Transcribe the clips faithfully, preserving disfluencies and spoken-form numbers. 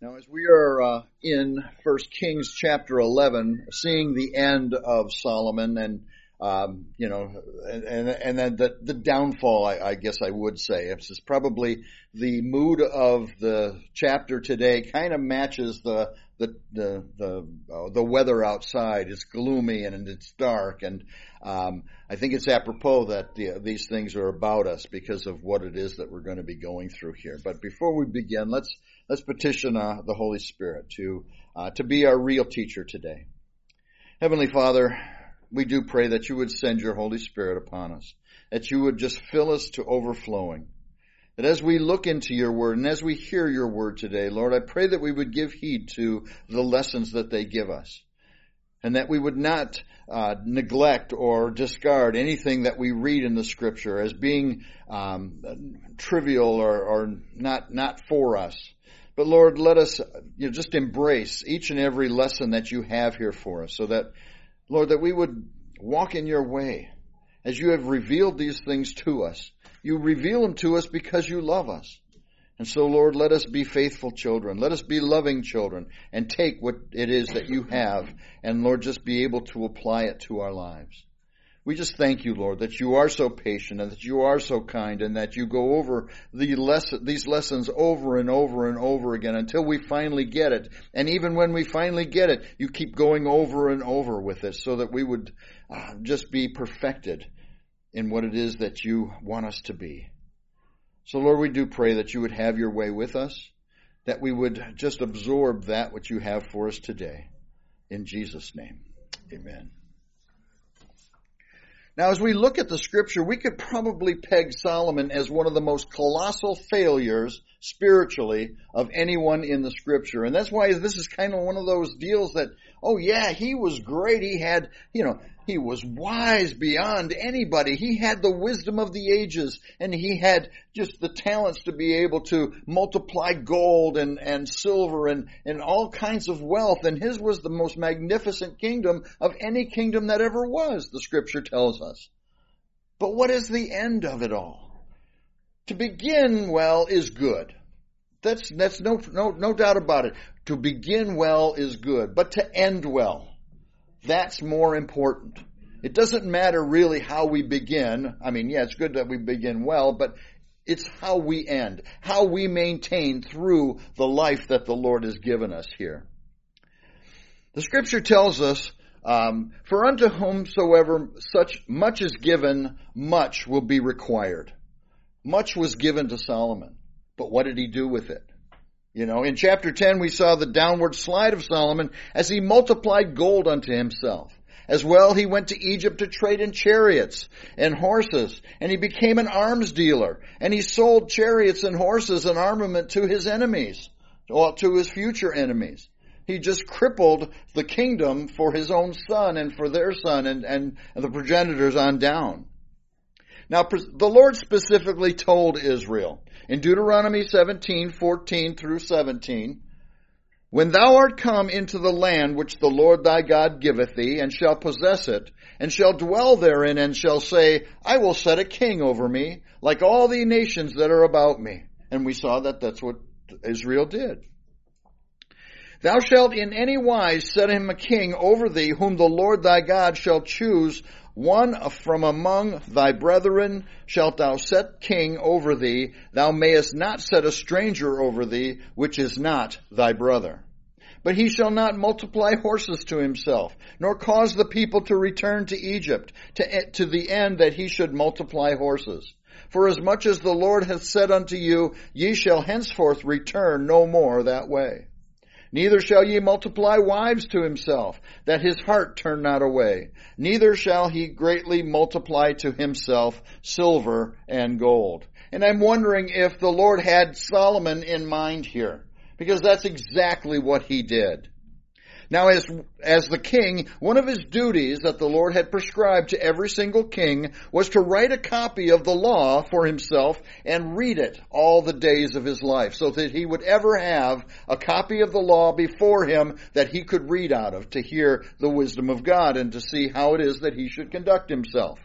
Now, as we are uh, in First Kings chapter eleven, seeing the end of Solomon, and um, you know, and and, and then the, the downfall, I, I guess I would say, this is probably the mood of the chapter today. Kind of matches the the the the, uh, the weather outside. It's gloomy and it's dark, and um, I think it's apropos that the, these things are about us because of what it is that we're going to be going through here. But before we begin, let's Let's petition uh, the Holy Spirit to uh, to be our real teacher today. Heavenly Father, we do pray that you would send your Holy Spirit upon us, that you would just fill us to overflowing, that as we look into your word and as we hear your word today, Lord, I pray that we would give heed to the lessons that they give us, and that we would not uh, neglect or discard anything that we read in the Scripture as being um, trivial or, or not not for us. But Lord, let us you know, just embrace each and every lesson that you have here for us, so that, Lord, that we would walk in your way as you have revealed these things to us. You reveal them to us because you love us. And so, Lord, let us be faithful children. Let us be loving children and take what it is that you have and, Lord, just be able to apply it to our lives. We just thank you, Lord, that you are so patient and that you are so kind and that you go over the lesson, these lessons over and over and over again until we finally get it. And even when we finally get it, you keep going over and over with it so that we would uh, just be perfected in what it is that you want us to be. So, Lord, we do pray that you would have your way with us, that we would just absorb that which you have for us today. In Jesus' name, amen. Now, as we look at the Scripture, we could probably peg Solomon as one of the most colossal failures spiritually of anyone in the Scripture. And that's why this is kind of one of those deals that, oh yeah, he was great. He had, you know, he was wise beyond anybody. He had the wisdom of the ages, and he had just the talents to be able to multiply gold and, and silver and, and all kinds of wealth. And his was the most magnificent kingdom of any kingdom that ever was, the Scripture tells us. But what is the end of it all? To begin well is good. That's, that's no, no, no doubt about it. To begin well is good, but to end well, that's more important. It doesn't matter really how we begin. I mean, yeah, it's good that we begin well, but it's how we end, how we maintain through the life that the Lord has given us here. The Scripture tells us, um, for unto whomsoever such much is given, much will be required. Much was given to Solomon, but what did he do with it? You know, in chapter ten, we saw the downward slide of Solomon as he multiplied gold unto himself. As well, he went to Egypt to trade in chariots and horses, and he became an arms dealer, and he sold chariots and horses and armament to his enemies, or to his future enemies. He just crippled the kingdom for his own son and for their son and, and the progenitors on down. Now, the Lord specifically told Israel in Deuteronomy seventeen, fourteen through seventeen, when thou art come into the land which the Lord thy God giveth thee, and shall possess it, and shall dwell therein, and shall say, I will set a king over me, like all the nations that are about me. And we saw that that's what Israel did. Thou shalt in any wise set him a king over thee, whom the Lord thy God shall choose. One from among thy brethren shalt thou set king over thee. Thou mayest not set a stranger over thee, which is not thy brother. But he shall not multiply horses to himself, nor cause the people to return to Egypt, to, to the end that he should multiply horses. For as much as the Lord hath said unto you, ye shall henceforth return no more that way. Neither shall ye multiply wives to himself, that his heart turn not away. Neither shall he greatly multiply to himself silver and gold. And I'm wondering if the Lord had Solomon in mind here, because that's exactly what he did. Now, as, as the king, one of his duties that the Lord had prescribed to every single king was to write a copy of the law for himself and read it all the days of his life, so that he would ever have a copy of the law before him that he could read out of, to hear the wisdom of God and to see how it is that he should conduct himself.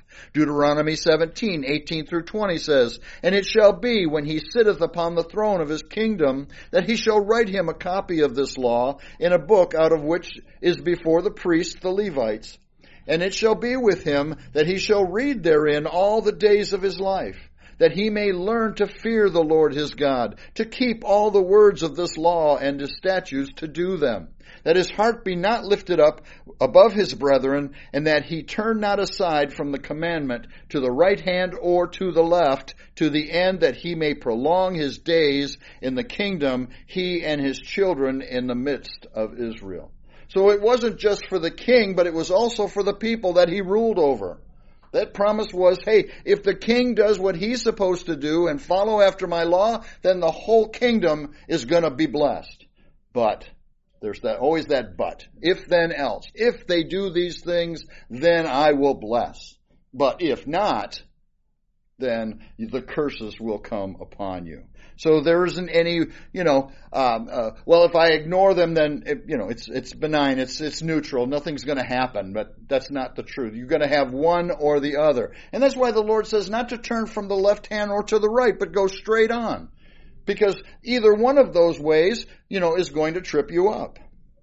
Deuteronomy seventeen, eighteen through twenty says, "And it shall be, when he sitteth upon the throne of his kingdom, that he shall write him a copy of this law in a book, out of which is before the priests the Levites. And it shall be with him, that he shall read therein all the days of his life, that he may learn to fear the Lord his God, to keep all the words of this law and his statutes, to do them, that his heart be not lifted up above his brethren, and that he turn not aside from the commandment to the right hand or to the left, to the end that he may prolong his days in the kingdom, he and his children in the midst of Israel." So it wasn't just for the king, but it was also for the people that he ruled over. That promise was, hey, if the king does what he's supposed to do and follow after my law, then the whole kingdom is going to be blessed. But there's that always that but. If then else. If they do these things, then I will bless. But if not, then the curses will come upon you. So there isn't any, you know, um, uh, well, if I ignore them, then, it, you know, it's it's benign, it's it's neutral, nothing's going to happen. But that's not the truth. You're going to have one or the other. And that's why the Lord says not to turn from the left hand or to the right, but go straight on. Because either one of those ways, you know, is going to trip you up.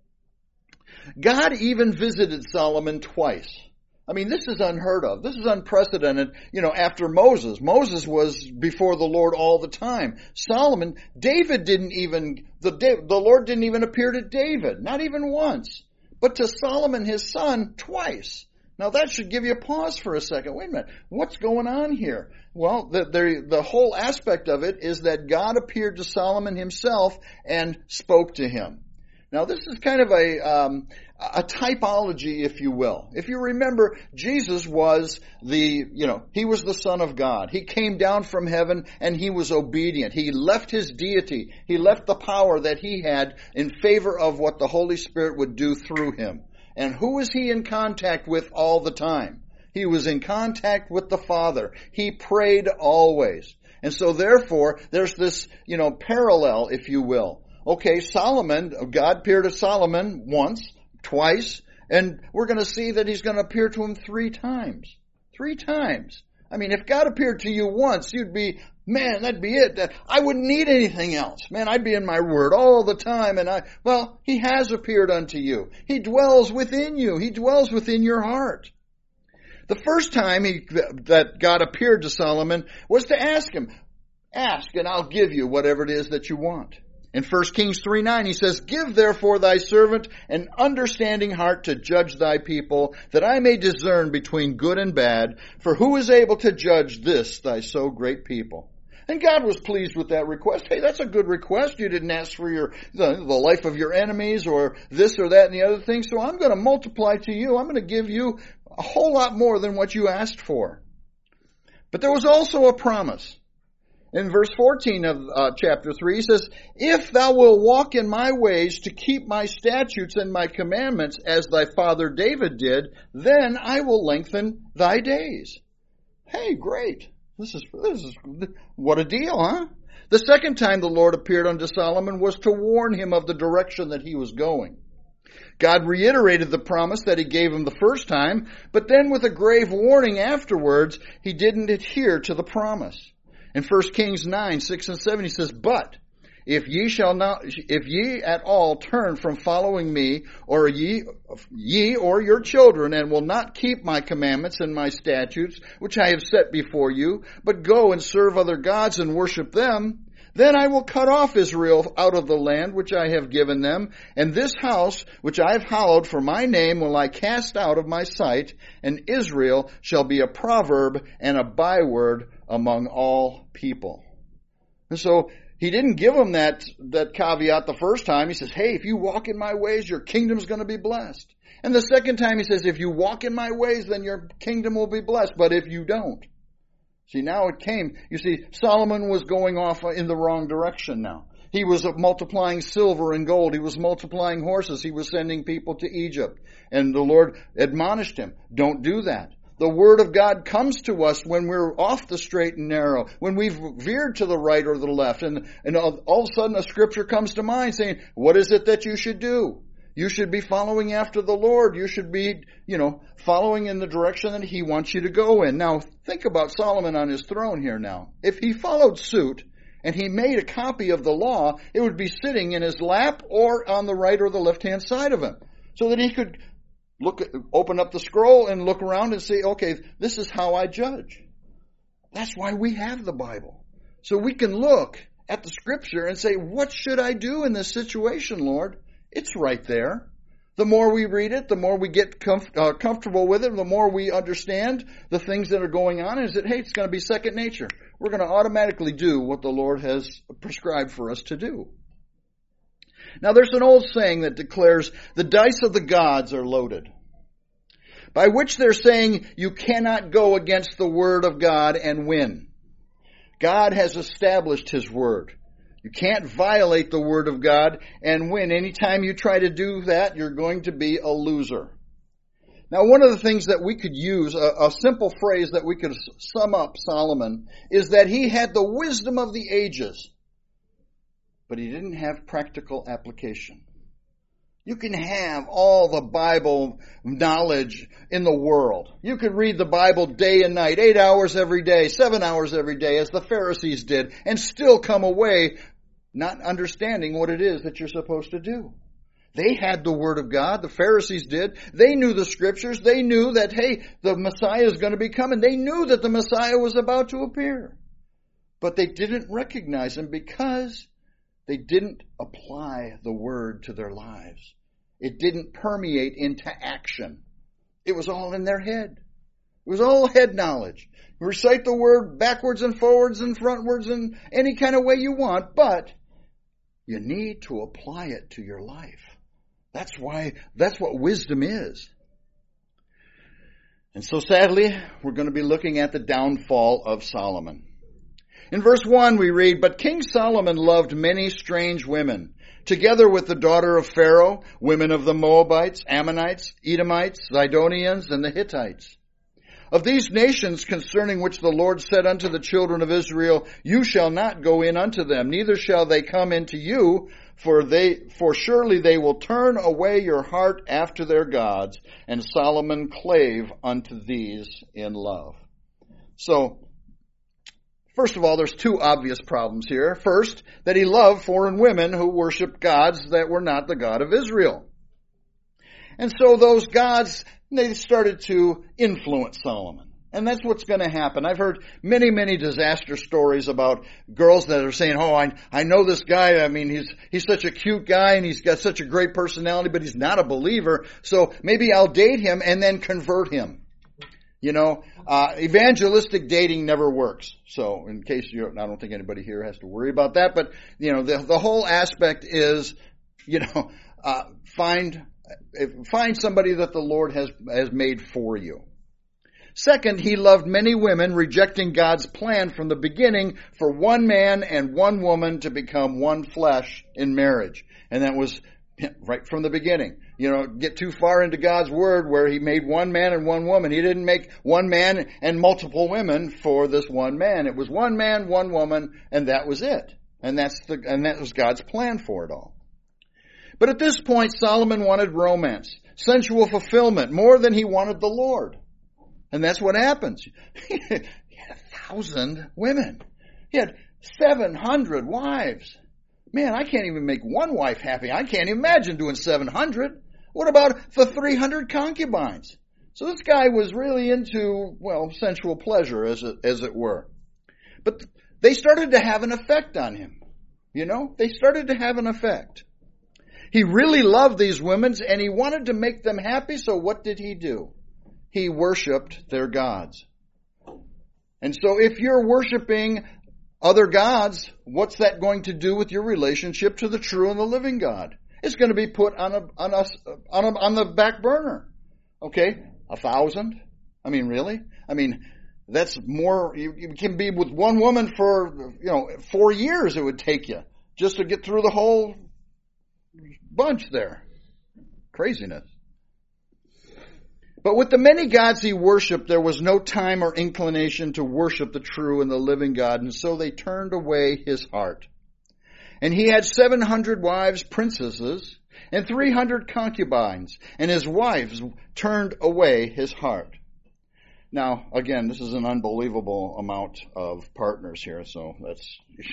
God even visited Solomon twice. I mean, this is unheard of. This is unprecedented, you know, after Moses. Moses was before the Lord all the time. Solomon, David didn't even, the, the Lord didn't even appear to David, not even once, but to Solomon, his son, twice. Now that should give you a pause for a second. Wait a minute. What's going on here? Well, the, the, the whole aspect of it is that God appeared to Solomon himself and spoke to him. Now, this is kind of a um, a typology, if you will. If you remember, Jesus was the, you know, he was the Son of God. He came down from heaven and he was obedient. He left his deity. He left the power that he had in favor of what the Holy Spirit would do through him. And who was he in contact with all the time? He was in contact with the Father. He prayed always. And so therefore, there's this, you know, parallel, if you will. Okay, Solomon, God appeared to Solomon once, twice, and we're going to see that he's going to appear to him three times. Three times. I mean, if God appeared to you once, you'd be, man, that'd be it. I wouldn't need anything else. Man, I'd be in my word all the time. And I, well, he has appeared unto you. He dwells within you. He dwells within your heart. The first time he, that God appeared to Solomon was to ask him, ask and I'll give you whatever it is that you want. In First Kings three nine, he says, "Give therefore thy servant an understanding heart to judge thy people, that I may discern between good and bad. For who is able to judge this thy so great people?" And God was pleased with that request. Hey, that's a good request. You didn't ask for your the, the life of your enemies or this or that and the other thing. So I'm going to multiply to you. I'm going to give you a whole lot more than what you asked for. But there was also a promise. In verse fourteen of uh, chapter three, he says, "If thou wilt walk in my ways to keep my statutes and my commandments as thy father David did, then I will lengthen thy days." Hey, great. This is, this is, what a deal, huh? The second time the Lord appeared unto Solomon was to warn him of the direction that he was going. God reiterated the promise that he gave him the first time, but then with a grave warning afterwards, he didn't adhere to the promise. In First Kings nine, six and seven, he says, "But if ye shall not, if ye at all turn from following me, or ye, ye or your children, and will not keep my commandments and my statutes, which I have set before you, but go and serve other gods and worship them, then I will cut off Israel out of the land which I have given them, and this house which I have hallowed for my name will I cast out of my sight, and Israel shall be a proverb and a byword among all people." And so he didn't give him that, that caveat the first time. He says, hey, if you walk in my ways, your kingdom's going to be blessed. And the second time he says, if you walk in my ways, then your kingdom will be blessed. But if you don't. See, now it came. You see, Solomon was going off in the wrong direction now. He was multiplying silver and gold. He was multiplying horses. He was sending people to Egypt. And the Lord admonished him, don't do that. The Word of God comes to us when we're off the straight and narrow, when we've veered to the right or the left. And, and all, all of a sudden a scripture comes to mind saying, what is it that you should do? You should be following after the Lord. You should be, you know, following in the direction that He wants you to go in. Now, think about Solomon on his throne here now. If he followed suit and he made a copy of the law, it would be sitting in his lap or on the right or the left-hand side of him, so that he could look, open up the scroll and look around and say, okay, this is how I judge. That's why we have the Bible. So we can look at the Scripture and say, what should I do in this situation, Lord? It's right there. The more we read it, the more we get comf- uh, comfortable with it, the more we understand the things that are going on, is that, hey, it's going to be second nature. We're going to automatically do what the Lord has prescribed for us to do. Now, there's an old saying that declares, the dice of the gods are loaded, by which they're saying you cannot go against the Word of God and win. God has established His Word. You can't violate the Word of God and win. Anytime you try to do that, you're going to be a loser. Now, one of the things that we could use, a, a simple phrase that we could sum up Solomon, is that he had the wisdom of the ages, but he didn't have practical application. You can have all the Bible knowledge in the world. You could read the Bible day and night, eight hours every day, seven hours every day, as the Pharisees did, and still come away not understanding what it is that you're supposed to do. They had the Word of God. The Pharisees did. They knew the Scriptures. They knew that, hey, the Messiah is going to be coming. They knew that the Messiah was about to appear. But they didn't recognize Him because they didn't apply the Word to their lives. It didn't permeate into action. It was all in their head. It was all head knowledge. Recite the Word backwards and forwards and frontwards in any kind of way you want, but you need to apply it to your life. That's why, that's what wisdom is. And so sadly, we're going to be looking at the downfall of Solomon. In verse one we read, "But King Solomon loved many strange women, together with the daughter of Pharaoh, women of the Moabites, Ammonites, Edomites, Zidonians, and the Hittites. Of these nations concerning which the Lord said unto the children of Israel, You shall not go in unto them, neither shall they come into you, for they, for surely they will turn away your heart after their gods. And Solomon clave unto these in love." So, first of all, there's two obvious problems here. First, that he loved foreign women who worshiped gods that were not the God of Israel. And so those gods, they started to influence Solomon. And that's what's going to happen. I've heard many, many disaster stories about girls that are saying, oh, I, I know this guy. I mean, he's, he's such a cute guy and he's got such a great personality, but he's not a believer. So maybe I'll date him and then convert him. You know, uh, evangelistic dating never works. So in case you, I don't think anybody here has to worry about that. But, you know, the, the whole aspect is, you know, uh, find, find somebody that the Lord has, has made for you. Second, he loved many women, rejecting God's plan from the beginning for one man and one woman to become one flesh in marriage. And that was right from the beginning. You know, get too far into God's word where he made one man and one woman. He didn't make one man and multiple women for this one man. It was one man, one woman, and that was it. And that's the, and that was God's plan for it all. But at this point, Solomon wanted romance, sensual fulfillment, more than he wanted the Lord. And that's what happens. He had a thousand women. He had seven hundred wives. Man, I can't even make one wife happy. I can't imagine doing seven hundred. What about the three hundred concubines? So this guy was really into, well, sensual pleasure, as it, as it were. But they started to have an effect on him. You know, they started to have an effect. He really loved these women and he wanted to make them happy, so what did he do? He worshiped their gods. And so if you're worshiping other gods, what's that going to do with your relationship to the true and the living God? It's going to be put on a, on a, on a, on the back burner. Okay? A thousand? I mean, really? I mean, that's more, you, you can be with one woman for, you know, four years it would take you just to get through the whole bunch there. Craziness. But with the many gods he worshipped, there was no time or inclination to worship the true and the living God, and so they turned away his heart. And he had seven hundred wives, princesses, and three hundred concubines, and his wives turned away his heart. Now, again, this is an unbelievable amount of partners here, so that's...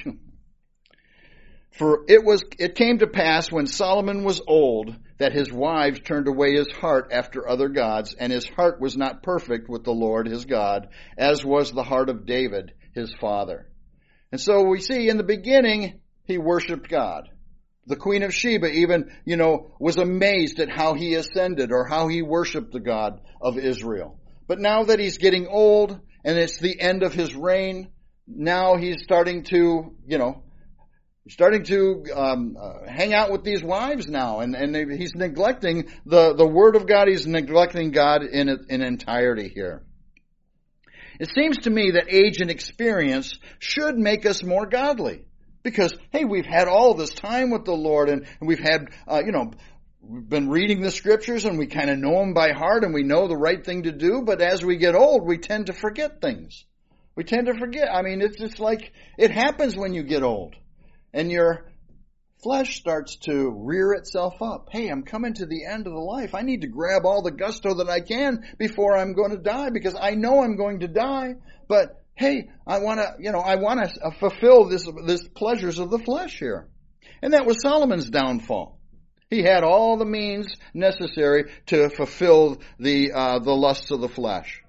For it was, it came to pass when Solomon was old that his wives turned away his heart after other gods, and his heart was not perfect with the Lord his God, as was the heart of David his father. And so we see in the beginning, he worshiped God. The Queen of Sheba even, you know, was amazed at how he ascended or how he worshiped the God of Israel. But now that he's getting old and it's the end of his reign, now he's starting to, you know, starting to um, uh, hang out with these wives now, and, and he's neglecting the, the Word of God. He's neglecting God in in entirety here. It seems to me that age and experience should make us more godly, because hey, we've had all this time with the Lord, and, and we've had uh, you know we've been reading the Scriptures, and we kind of know them by heart, and we know the right thing to do. But as we get old, we tend to forget things. We tend to forget. I mean, it's just like it happens when you get old. And your flesh starts to rear itself up. Hey, I'm coming to the end of the life. I need to grab all the gusto that I can before I'm going to die, because I know I'm going to die. But hey, I want to, you know, I want to fulfill this, this pleasures of the flesh here. And that was Solomon's downfall. He had all the means necessary to fulfill the, uh, the lusts of the flesh.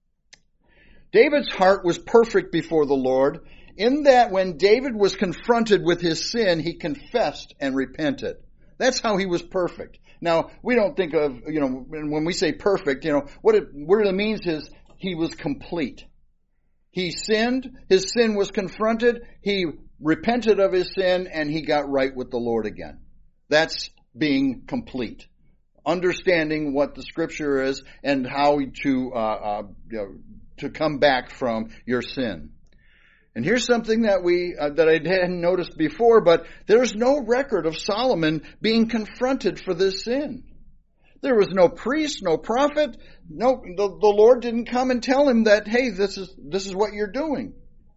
David's heart was perfect before the Lord, in that when David was confronted with his sin, he confessed and repented. That's how he was perfect. Now, we don't think of, you know, when we say perfect, you know, what it, what it means is he was complete. He sinned, his sin was confronted, he repented of his sin, and he got right with the Lord again. That's being complete. Understanding what the Scripture is and how to, uh, uh, you know, to come back from your sin. And here's something that we uh, that I hadn't noticed before, but there's no record of Solomon being confronted for this sin. There was no priest, no prophet, no the, the Lord didn't come and tell him that, hey, this is this is what you're doing.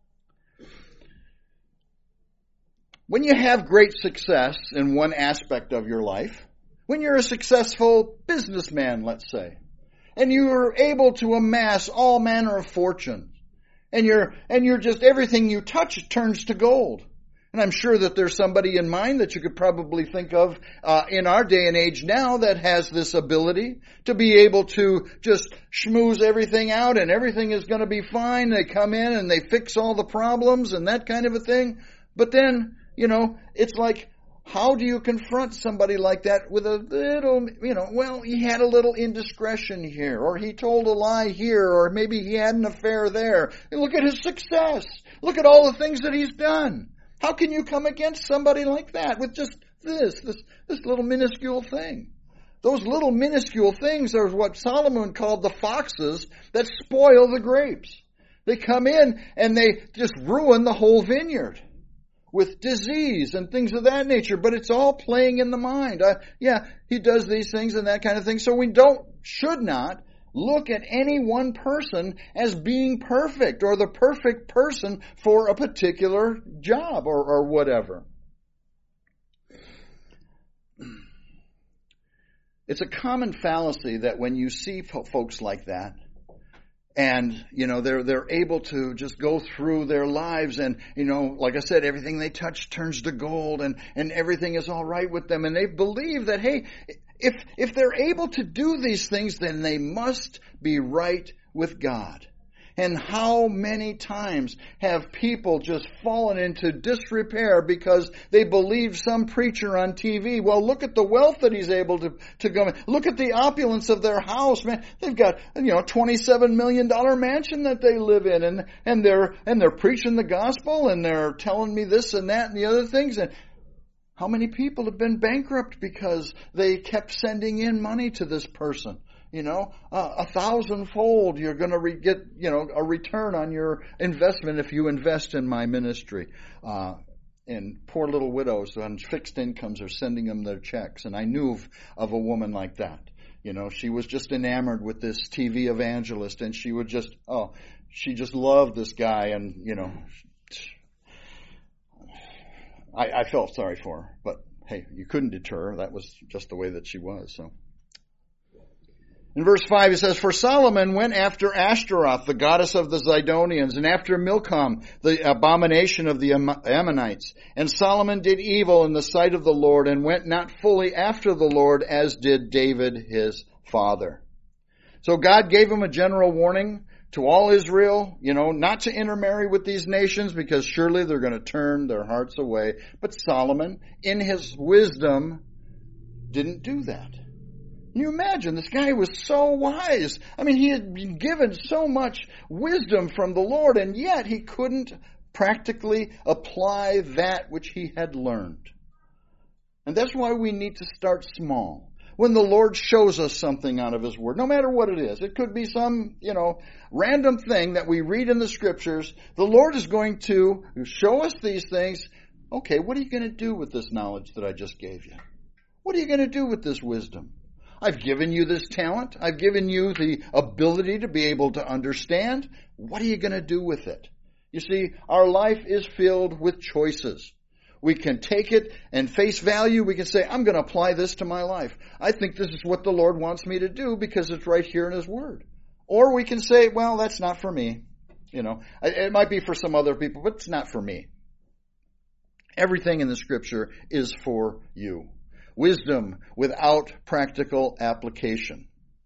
When you have great success in one aspect of your life, when you're a successful businessman, let's say, and you are able to amass all manner of fortune, And you're, and you're just, everything you touch turns to gold. And I'm sure that there's somebody in mind that you could probably think of, uh, in our day and age now that has this ability to be able to just schmooze everything out and everything is going to be fine. They come in and they fix all the problems and that kind of a thing. But then, you know, it's like, how do you confront somebody like that with a little, you know, well, he had a little indiscretion here, or he told a lie here, or maybe he had an affair there. And look at his success. Look at all the things that he's done. How can you come against somebody like that with just this, this, this little minuscule thing? Those little minuscule things are what Solomon called the foxes that spoil the grapes. They come in and they just ruin the whole vineyard with disease and things of that nature, but it's all playing in the mind. Uh, yeah, he does these things and that kind of thing. So we don't, should not look at any one person as being perfect or the perfect person for a particular job or, or whatever. It's a common fallacy that when you see folks like that, and, you know, they're, they're able to just go through their lives and, you know, like I said, everything they touch turns to gold and, and everything is all right with them. And they believe that, hey, if, if they're able to do these things, then they must be right with God. And how many times have people just fallen into disrepair because they believe some preacher on T V? Well, look at the wealth that he's able to, to go. Look at the opulence of their house, man. They've got, you know, twenty-seven million dollars mansion that they live in, and, and they're, and they're preaching the gospel, and they're telling me this and that and the other things. And how many people have been bankrupt because they kept sending in money to this person? You know, uh, a thousandfold, you're going to re- get, you know, a return on your investment if you invest in my ministry. Uh, and poor little widows on fixed incomes are sending them their checks. And I knew of, of a woman like that. You know, she was just enamored with this T V evangelist, and she would just, oh, she just loved this guy. And, you know, I, I felt sorry for her, but hey, you couldn't deter her. That was just the way that she was. So, in verse five, it says, "For Solomon went after Ashtaroth, the goddess of the Zidonians, and after Milcom, the abomination of the Ammonites. And Solomon did evil in the sight of the Lord, and went not fully after the Lord, as did David his father." So God gave him a general warning to all Israel, you know, not to intermarry with these nations, because surely they're going to turn their hearts away. But Solomon, in his wisdom, didn't do that. Can you imagine? This guy was so wise. I mean, he had been given so much wisdom from the Lord, and yet he couldn't practically apply that which he had learned. And that's why we need to start small. When the Lord shows us something out of His Word, no matter what it is, it could be some, you know, random thing that we read in the Scriptures, the Lord is going to show us these things. Okay, what are you going to do with this knowledge that I just gave you? What are you going to do with this wisdom? I've given you this talent. I've given you the ability to be able to understand. What are you going to do with it? You see, our life is filled with choices. We can take it and face value. We can say, I'm going to apply this to my life. I think this is what the Lord wants me to do because it's right here in His Word. Or we can say, well, that's not for me. You know, it might be for some other people, but it's not for me. Everything in the Scripture is for you. Wisdom without practical application.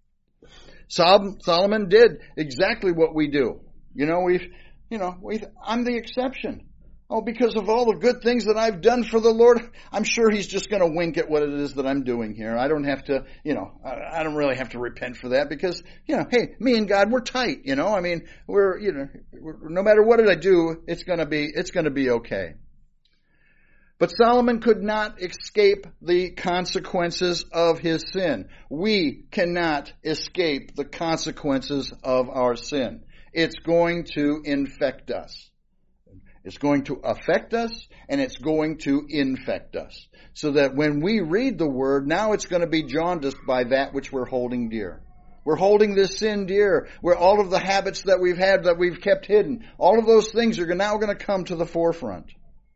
Solomon did exactly what we do. You know, we've, you know, we've, I'm the exception. Oh, because of all the good things that I've done for the Lord, I'm sure He's just going to wink at what it is that I'm doing here. I don't have to, you know, I don't really have to repent for that because, you know, hey, me and God, we're tight, you know. I mean, we're, you know, we're, no matter what I do, it's going to be, it's going to be okay. But Solomon could not escape the consequences of his sin. We cannot escape the consequences of our sin. It's going to infect us. It's going to affect us, and it's going to infect us. So that when we read the Word, now it's going to be jaundiced by that which we're holding dear. We're holding this sin dear, where all of the habits that we've had, that we've kept hidden, all of those things are now going to come to the forefront.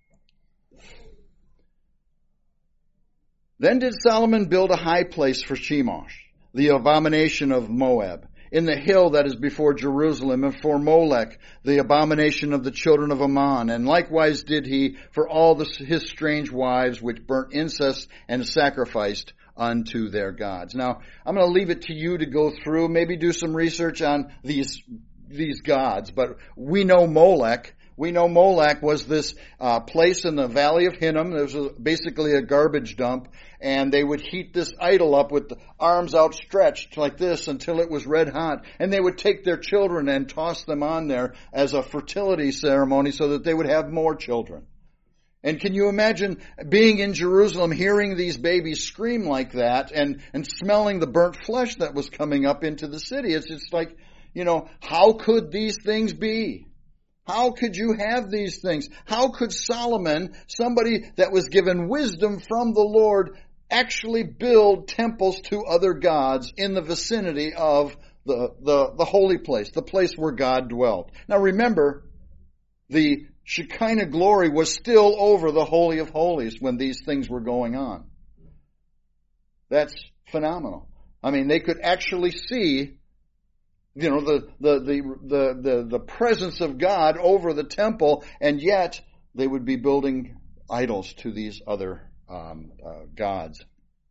Then did Solomon build a high place for Chemosh, the abomination of Moab, in the hill that is before Jerusalem, and for Molech, the abomination of the children of Ammon. And likewise did he for all the, his strange wives, which burnt incense and sacrificed unto their gods. Now, I'm going to leave it to you to go through, maybe do some research on these, these gods. But we know Molech. We know Molech was this uh, place in the valley of Hinnom. It was a, basically a garbage dump. And they would heat this idol up with the arms outstretched like this until it was red hot. And they would take their children and toss them on there as a fertility ceremony so that they would have more children. And can you imagine being in Jerusalem, hearing these babies scream like that and, and smelling the burnt flesh that was coming up into the city? It's just like, you know, how could these things be? How could you have these things? How could Solomon, somebody that was given wisdom from the Lord, actually build temples to other gods in the vicinity of the, the, the holy place, the place where God dwelt? Now remember, the Shekinah glory was still over the Holy of Holies when these things were going on. That's phenomenal. I mean, they could actually see, you know, the, the, the, the, the, the presence of God over the temple, and yet they would be building idols to these other um, uh, gods.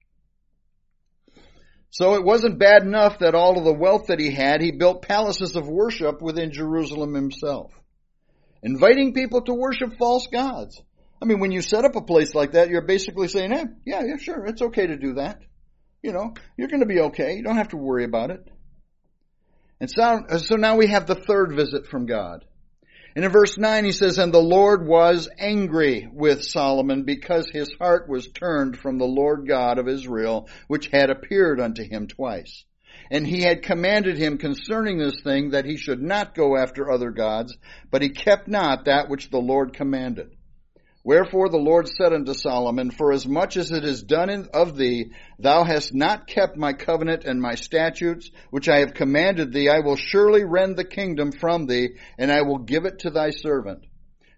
So it wasn't bad enough that all of the wealth that he had, he built palaces of worship within Jerusalem himself, inviting people to worship false gods. I mean, when you set up a place like that, you're basically saying, hey, yeah, yeah, sure, it's okay to do that. You know, you're going to be okay. You don't have to worry about it. And so, so now we have the third visit from God. And in verse nine he says, and the Lord was angry with Solomon because his heart was turned from the Lord God of Israel, which had appeared unto him twice. And he had commanded him concerning this thing that he should not go after other gods, but he kept not that which the Lord commanded. Wherefore the Lord said unto Solomon, forasmuch as it is done in, of thee, thou hast not kept my covenant and my statutes, which I have commanded thee, I will surely rend the kingdom from thee, and I will give it to thy servant.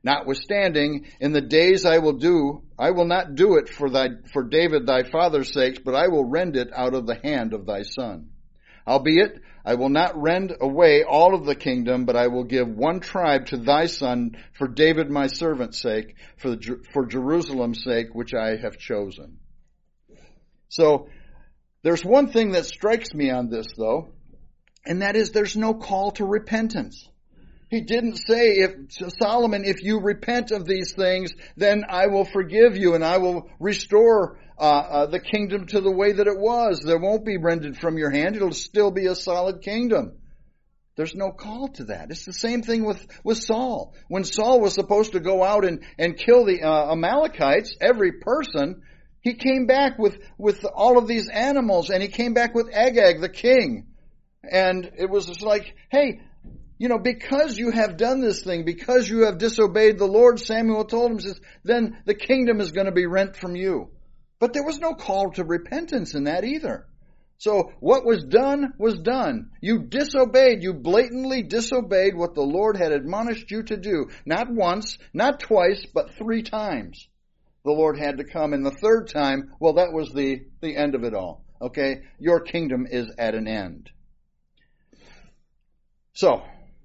Notwithstanding, in the days I will do, I will not do it for thy, for David thy father's sake, but I will rend it out of the hand of thy son. Howbeit, I will not rend away all of the kingdom, but I will give one tribe to thy son for David my servant's sake, for, the, for Jerusalem's sake, which I have chosen. So, there's one thing that strikes me on this, though, and that is there's no call to repentance. He didn't say, if Solomon, if you repent of these things, then I will forgive you and I will restore uh, uh, the kingdom to the way that it was. There won't be rended from your hand. It'll still be a solid kingdom. There's no call to that. It's the same thing with, with Saul. When Saul was supposed to go out and, and kill the uh, Amalekites, every person, he came back with, with all of these animals, and he came back with Agag, the king. And it was just like, hey, you know, because you have done this thing, because you have disobeyed the Lord, Samuel told him, says, then the kingdom is going to be rent from you. But there was no call to repentance in that either. So what was done was done. You disobeyed, you blatantly disobeyed what the Lord had admonished you to do. Not once, not twice, but three times. The Lord had to come. And the third time, well, that was the, the end of it all. Okay? Your kingdom is at an end. So,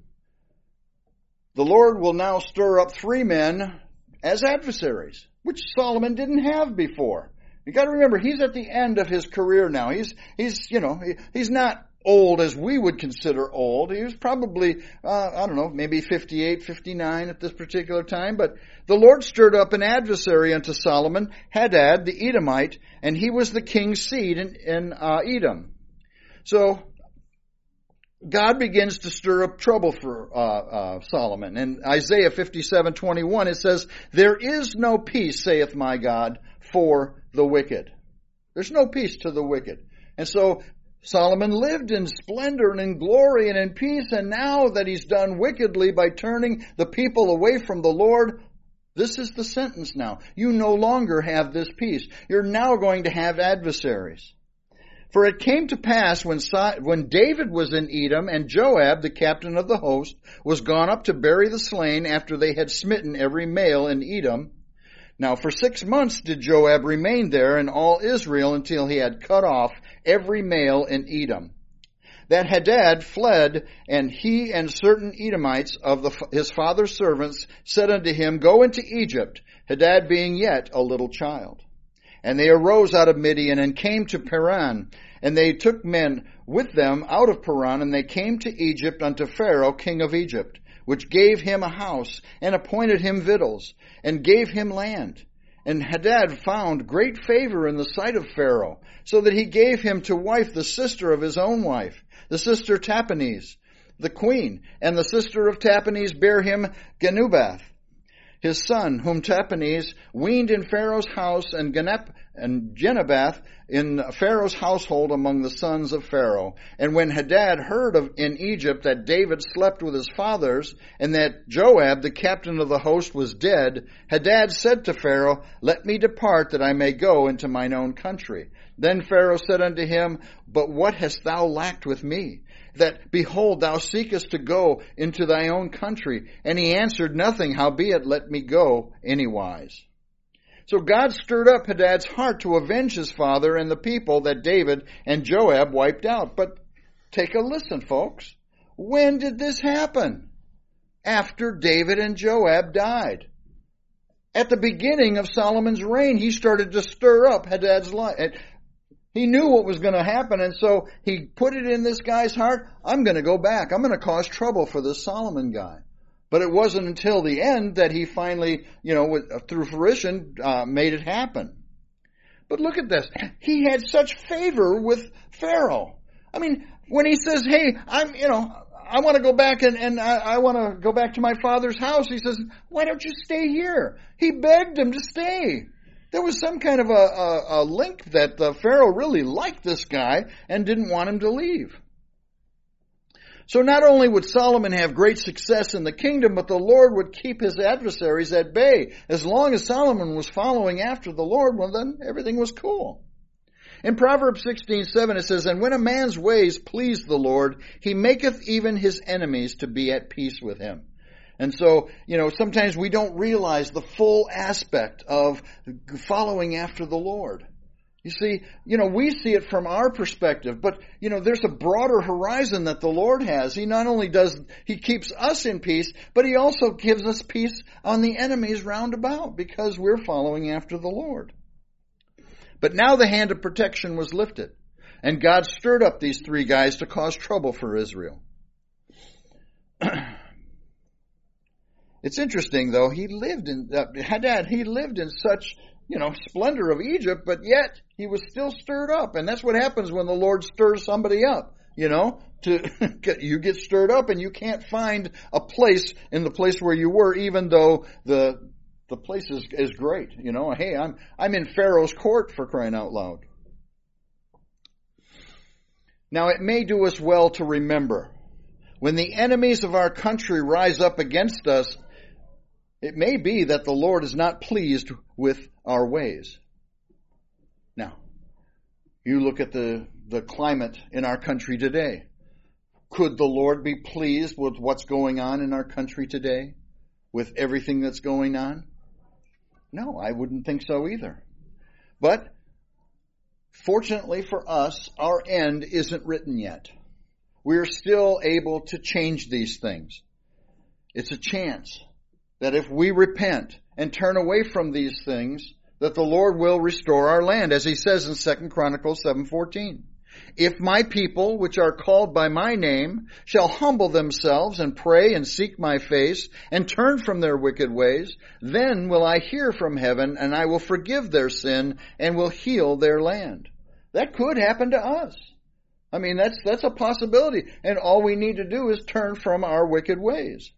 the Lord will now stir up three men as adversaries, which Solomon didn't have before. You got to remember, he's at the end of his career now. He's, he's, you know, he, he's not old as we would consider old. He was probably, uh, I don't know, maybe fifty-eight, fifty-nine at this particular time. But the Lord stirred up an adversary unto Solomon, Hadad the Edomite, and he was the king's seed in, in uh, Edom. So, God begins to stir up trouble for uh, uh, Solomon. In Isaiah fifty-seven twenty-one, it says, there is no peace, saith my God, for the wicked. There's no peace to the wicked. And so Solomon lived in splendor and in glory and in peace, and now that he's done wickedly by turning the people away from the Lord, this is the sentence now. You no longer have this peace. You're now going to have adversaries. For it came to pass when, when David was in Edom, and Joab, the captain of the host, was gone up to bury the slain after they had smitten every male in Edom. Now for six months did Joab remain there in all Israel until he had cut off every male in Edom. That Hadad fled, and he and certain Edomites of the, his father's servants said unto him, go into Egypt, Hadad being yet a little child. And they arose out of Midian and came to Paran, and they took men with them out of Paran, and they came to Egypt unto Pharaoh, king of Egypt, which gave him a house, and appointed him victuals, and gave him land. And Hadad found great favor in the sight of Pharaoh, so that he gave him to wife the sister of his own wife, the sister Tahpenes, the queen, and the sister of Tahpenes bare him Genubath, his son, whom Tahpenes weaned in Pharaoh's house, and Genep, and Genubath in Pharaoh's household among the sons of Pharaoh. And when Hadad heard of in Egypt that David slept with his fathers, and that Joab, the captain of the host, was dead, Hadad said to Pharaoh, let me depart, that I may go into mine own country. Then Pharaoh said unto him, but what hast thou lacked with me? That, behold, thou seekest to go into thy own country. And he answered nothing, howbeit let me go anywise. So God stirred up Hadad's heart to avenge his father and the people that David and Joab wiped out. But take a listen, folks. When did this happen? After David and Joab died. At the beginning of Solomon's reign, he started to stir up Hadad's life. He knew what was going to happen, and so he put it in this guy's heart, I'm going to go back. I'm going to cause trouble for this Solomon guy. But it wasn't until the end that he finally, you know, through fruition, uh, made it happen. But look at this. He had such favor with Pharaoh. I mean, when he says, hey, I'm, you know, I want to go back and, and I, I want to go back to my father's house, he says, why don't you stay here? He begged him to stay. There was some kind of a, a, a link that the Pharaoh really liked this guy and didn't want him to leave. So not only would Solomon have great success in the kingdom, but the Lord would keep his adversaries at bay. As long as Solomon was following after the Lord, well then everything was cool. In Proverbs sixteen seven it says, and when a man's ways please the Lord, he maketh even his enemies to be at peace with him. And so, you know, sometimes we don't realize the full aspect of following after the Lord. You see, you know, we see it from our perspective, but, you know, there's a broader horizon that the Lord has. He not only does, He keeps us in peace, but He also gives us peace on the enemies round about because we're following after the Lord. But now the hand of protection was lifted, and God stirred up these three guys to cause trouble for Israel. It's interesting, though, he lived in, uh, Hadad, he lived in such, you know, splendor of Egypt, but yet he was still stirred up. And that's what happens when the Lord stirs somebody up, you know, to get, you get stirred up and you can't find a place in the place where you were, even though the, the place is, is great. You know, hey, I'm, I'm in Pharaoh's court, for crying out loud. Now, it may do us well to remember, when the enemies of our country rise up against us, it may be that the Lord is not pleased with our ways. Now, you look at the, the climate in our country today. Could the Lord be pleased with what's going on in our country today? With everything that's going on? No, I wouldn't think so either. But, fortunately for us, our end isn't written yet. We're still able to change these things. It's a chance that if we repent and turn away from these things, that the Lord will restore our land, as He says in Second Chronicles seven fourteen. If my people, which are called by my name, shall humble themselves and pray and seek my face and turn from their wicked ways, then will I hear from heaven and I will forgive their sin and will heal their land. That could happen to us. I mean, that's that's a possibility. And all we need to do is turn from our wicked ways.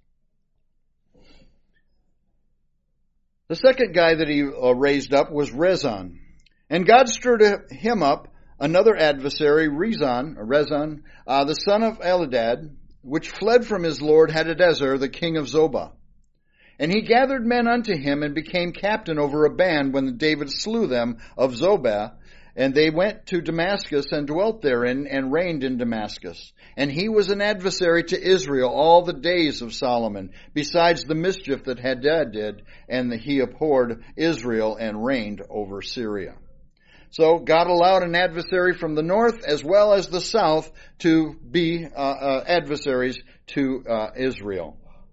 The second guy that he uh, raised up was Rezon. And God stirred him up, another adversary, Rezon, or Rezon, uh, the son of Eladad, which fled from his lord Hadadezer, the king of Zobah. And he gathered men unto him and became captain over a band when David slew them of Zobah. And they went to Damascus and dwelt therein and reigned in Damascus. And he was an adversary to Israel all the days of Solomon, besides the mischief that Hadad did, and that he abhorred Israel and reigned over Syria. So God allowed an adversary from the north as well as the south to be uh, uh, adversaries to uh, Israel.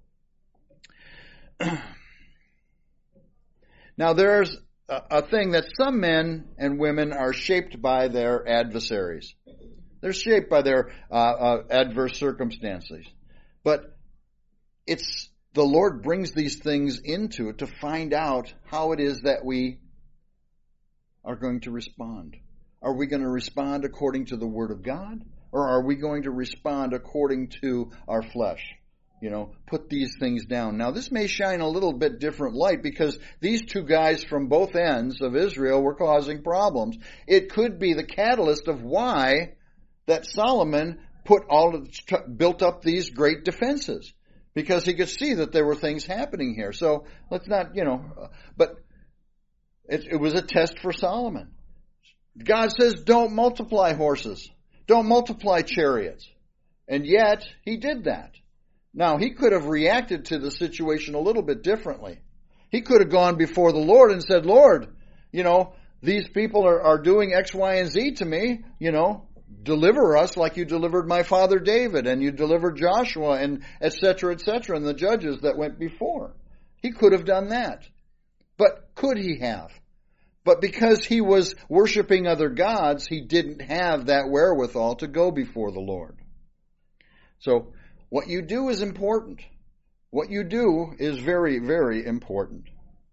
Now there's a thing that some men and women are shaped by their adversaries. They're shaped by their uh, uh, adverse circumstances. But it's the Lord brings these things into it to find out how it is that we are going to respond. Are we going to respond according to the Word of God? Or are we going to respond according to our flesh? You know, put these things down. Now, this may shine a little bit different light because these two guys from both ends of Israel were causing problems. It could be the catalyst of why that Solomon put all of, built up these great defenses, because he could see that there were things happening here. So let's not, you know, but it, it was a test for Solomon. God says, don't multiply horses, don't multiply chariots, and yet he did that. Now, he could have reacted to the situation a little bit differently. He could have gone before the Lord and said, Lord, you know, these people are, are doing X, Y, and Z to me. You know, deliver us like you delivered my father David and you delivered Joshua and et cetera, et cetera, and the judges that went before. He could have done that. But could he have? But because he was worshiping other gods, he didn't have that wherewithal to go before the Lord. So, what you do is important. What you do is very, very important.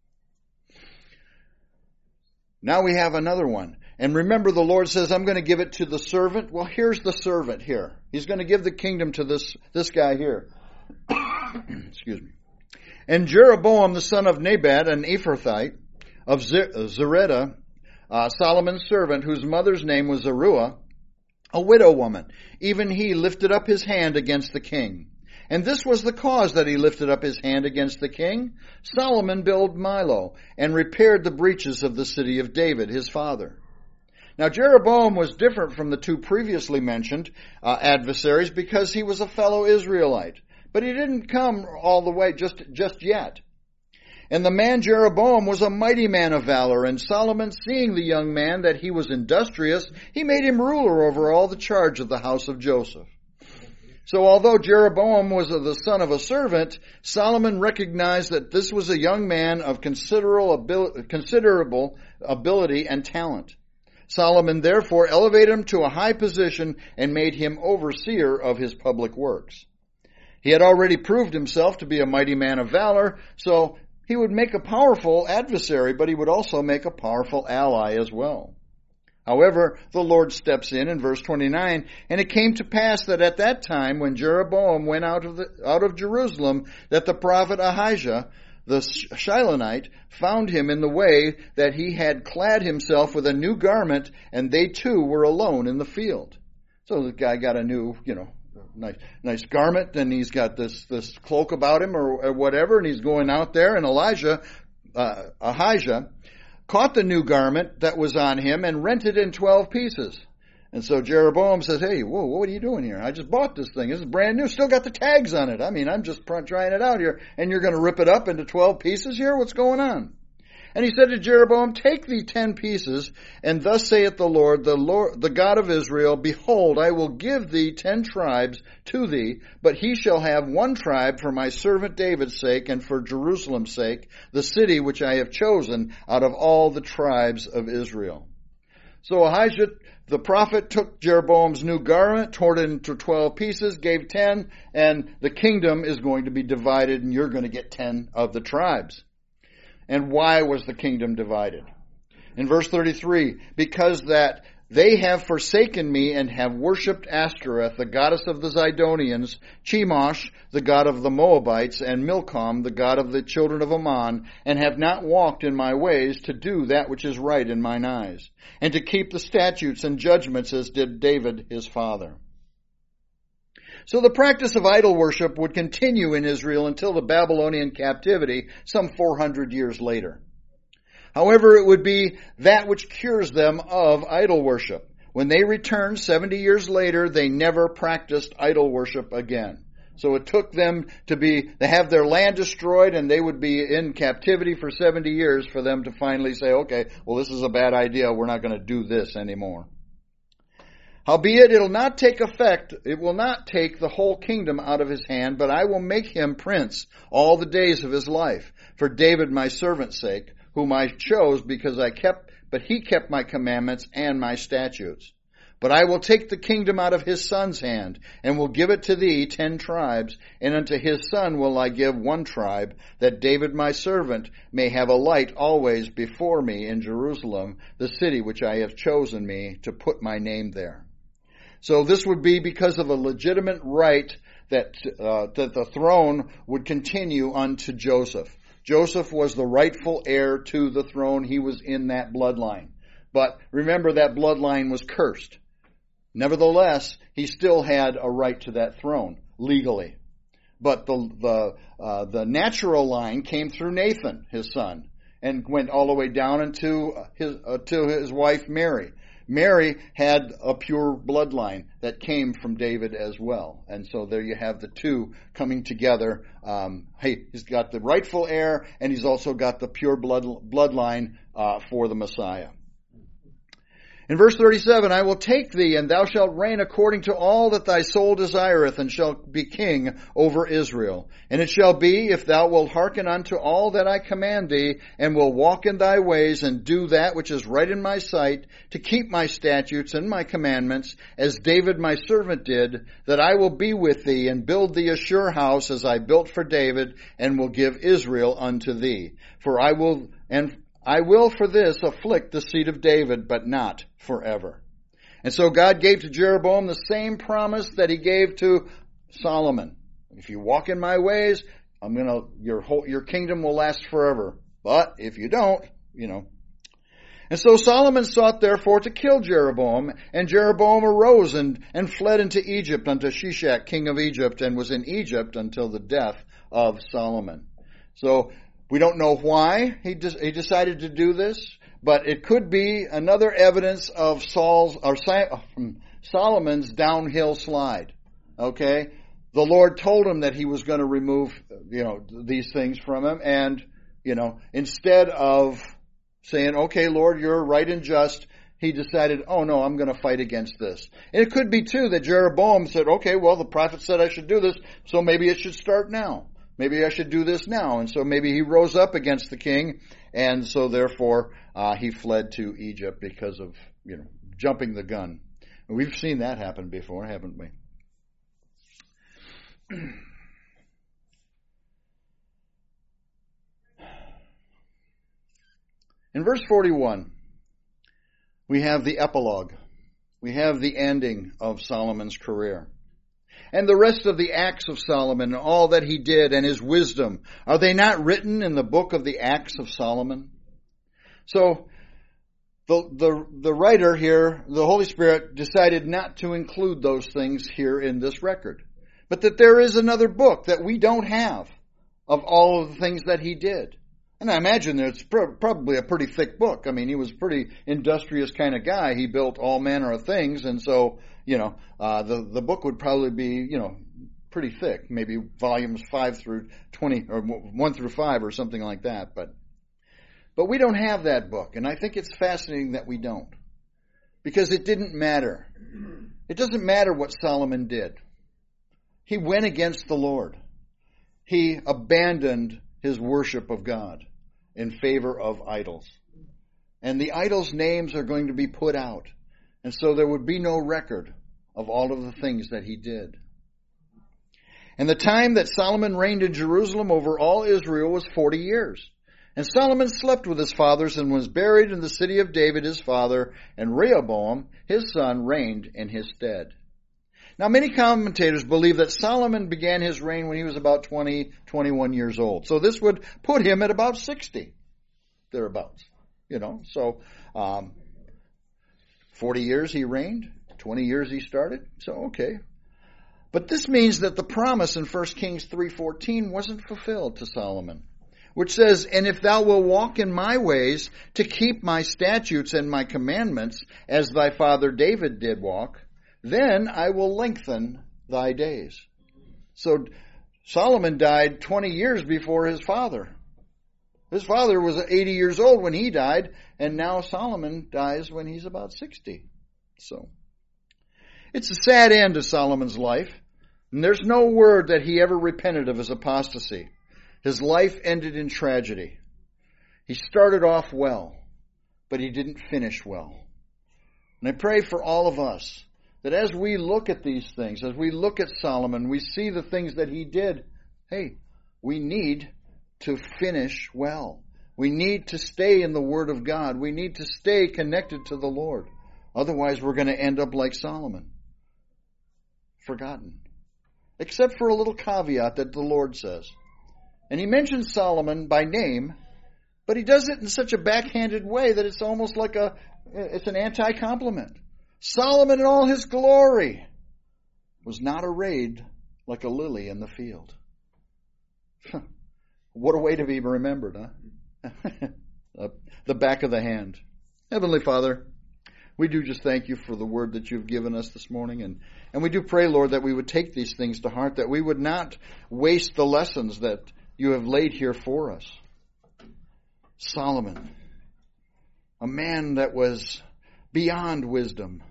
Now we have another one. And remember, the Lord says, I'm going to give it to the servant. Well, here's the servant here. He's going to give the kingdom to this, this guy here. Excuse me. And Jeroboam, the son of Nebat, an Ephrathite of Zereda, uh, Solomon's servant, whose mother's name was Zeruiah, a widow woman, even he lifted up his hand against the king. And this was the cause that he lifted up his hand against the king. Solomon built Milo and repaired the breaches of the city of David, his father. Now Jeroboam was different from the two previously mentioned uh, adversaries because he was a fellow Israelite. But he didn't come all the way just, just yet. And the man Jeroboam was a mighty man of valor, and Solomon, seeing the young man that he was industrious, he made him ruler over all the charge of the house of Joseph. So although Jeroboam was the son of a servant, Solomon recognized that this was a young man of considerable ability, considerable ability and talent. Solomon therefore elevated him to a high position and made him overseer of his public works. He had already proved himself to be a mighty man of valor, so he would make a powerful adversary, but he would also make a powerful ally as well. However, the Lord steps in in verse twenty-nine, and it came to pass that at that time when Jeroboam went out of the, out of Jerusalem, that the prophet Ahijah, the Shilonite, found him in the way, that he had clad himself with a new garment, and they two were alone in the field. So the guy got a new, you know, nice nice garment, and he's got this this cloak about him or, or whatever, and he's going out there, and Elijah, uh, Ahijah, caught the new garment that was on him and rent it in twelve pieces. And so Jeroboam says, hey, whoa, what are you doing here? I just bought this thing. This is brand new. Still got the tags on it. I mean, I'm just trying it out here. And you're going to rip it up into twelve pieces here? What's going on? And he said to Jeroboam, take thee ten pieces, and thus saith the Lord, the Lord, the God of Israel, behold, I will give thee ten tribes to thee, but he shall have one tribe for my servant David's sake, and for Jerusalem's sake, the city which I have chosen out of all the tribes of Israel. So Ahijah, the prophet, took Jeroboam's new garment, tore it into twelve pieces, gave ten, and the kingdom is going to be divided, and you're going to get ten of the tribes. And why was the kingdom divided? In verse thirty-three, because that they have forsaken me and have worshipped Ashtoreth, the goddess of the Zidonians, Chemosh, the god of the Moabites, and Milcom, the god of the children of Ammon, and have not walked in my ways to do that which is right in mine eyes, and to keep the statutes and judgments as did David his father. So the practice of idol worship would continue in Israel until the Babylonian captivity some four hundred years later. However, it would be that which cures them of idol worship. When they returned seventy years later, they never practiced idol worship again. So it took them to be, to have their land destroyed, and they would be in captivity for seventy years for them to finally say, okay, well, this is a bad idea. We're not going to do this anymore. Howbeit, it'll not take effect, it will not take the whole kingdom out of his hand, but I will make him prince all the days of his life, for David my servant's sake, whom I chose because I kept, but he kept my commandments and my statutes. But I will take the kingdom out of his son's hand, and will give it to thee ten tribes, and unto his son will I give one tribe, that David my servant may have a light always before me in Jerusalem, the city which I have chosen me to put my name there. So this would be because of a legitimate right that uh, that the throne would continue unto Joseph. Joseph was the rightful heir to the throne. He was in that bloodline. But remember, that bloodline was cursed. Nevertheless, he still had a right to that throne legally. But the the uh, the natural line came through Nathan, his son, and went all the way down into his uh, to his wife Mary. Mary had a pure bloodline that came from David as well. And so there you have the two coming together. Um, hey, he's got the rightful heir, and he's also got the pure blood bloodline uh, for the Messiah. In verse thirty-seven, I will take thee, and thou shalt reign according to all that thy soul desireth, and shalt be king over Israel. And it shall be, if thou wilt hearken unto all that I command thee, and will walk in thy ways, and do that which is right in my sight, to keep my statutes and my commandments, as David my servant did, that I will be with thee, and build thee a sure house, as I built for David, and will give Israel unto thee. For I will, and I will for this afflict the seed of David, but not forever. And so God gave to Jeroboam the same promise that he gave to Solomon. If you walk in my ways, I'm gonna, your whole, your kingdom will last forever. But if you don't, you know. And so Solomon sought therefore to kill Jeroboam, and Jeroboam arose and, and fled into Egypt unto Shishak, king of Egypt, and was in Egypt until the death of Solomon. So, we don't know why he de- he decided to do this, but it could be another evidence of Saul's or Solomon's downhill slide. Okay, the Lord told him that he was going to remove, you know, these things from him. And, you know, instead of saying, okay, Lord, you're right and just, he decided, oh no, I'm going to fight against this. And it could be too that Jeroboam said, okay, well, the prophet said I should do this, so maybe it should start now. Maybe I should do this now. And so maybe he rose up against the king, and so therefore uh, he fled to Egypt because of, you know, jumping the gun. And we've seen that happen before, haven't we? In verse forty-one, we have the epilogue. We have the ending of Solomon's career. And the rest of the acts of Solomon, all that he did and his wisdom, are they not written in the book of the Acts of Solomon? So, the, the, the writer here, the Holy Spirit, decided not to include those things here in this record. But that there is another book that we don't have of all of the things that he did. And I imagine it's pr- probably a pretty thick book. I mean, he was a pretty industrious kind of guy. He built all manner of things. And so, you know, uh, the, the book would probably be, you know, pretty thick. Maybe volumes five through twenty or one through five or something like that. But, but we don't have that book. And I think it's fascinating that we don't. Because it didn't matter. It doesn't matter what Solomon did. He went against the Lord. He abandoned his worship of God in favor of idols. And the idols' names are going to be put out. And so there would be no record of all of the things that he did. And the time that Solomon reigned in Jerusalem over all Israel was forty years. And Solomon slept with his fathers and was buried in the city of David his father, and Rehoboam his son reigned in his stead. Now, many commentators believe that Solomon began his reign when he was about twenty, twenty-one years old. So this would put him at about sixty, thereabouts. You know, so um, forty years he reigned, twenty years he started. So, okay. But this means that the promise in First Kings three fourteen wasn't fulfilled to Solomon, which says, "And if thou wilt walk in my ways to keep my statutes and my commandments, as thy father David did walk, then I will lengthen thy days." So Solomon died twenty years before his father. His father was eighty years old when he died, and now Solomon dies when he's about sixty. So it's a sad end to Solomon's life, and there's no word that he ever repented of his apostasy. His life ended in tragedy. He started off well, but he didn't finish well. And I pray for all of us that as we look at these things, as we look at Solomon, we see the things that he did. Hey, we need to finish well. We need to stay in the Word of God. We need to stay connected to the Lord. Otherwise, we're going to end up like Solomon. Forgotten. Except for a little caveat that the Lord says. And he mentions Solomon by name, but he does it in such a backhanded way that it's almost like a, it's an anti-compliment. Solomon in all his glory was not arrayed like a lily in the field. What a way to be remembered, huh? The back of the hand. Heavenly Father, we do just thank you for the word that you've given us this morning. And, and we do pray, Lord, that we would take these things to heart, that we would not waste the lessons that you have laid here for us. Solomon, a man that was beyond wisdom,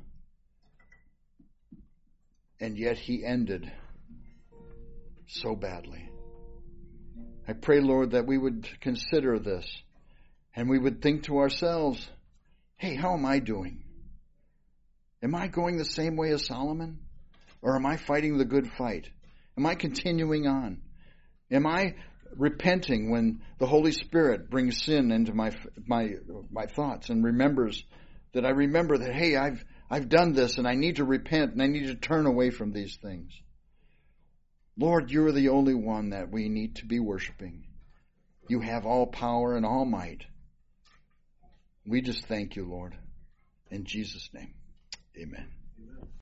and yet he ended so badly. I pray, Lord, that we would consider this and we would think to ourselves, hey, how am I doing? Am I going the same way as Solomon? Or am I fighting the good fight? Am I continuing on? Am I repenting when the Holy Spirit brings sin into my my my thoughts and remembers that I remember that, hey, I've I've done this and I need to repent and I need to turn away from these things. Lord, you're the only one that we need to be worshiping. You have all power and all might. We just thank you, Lord. In Jesus' name, amen.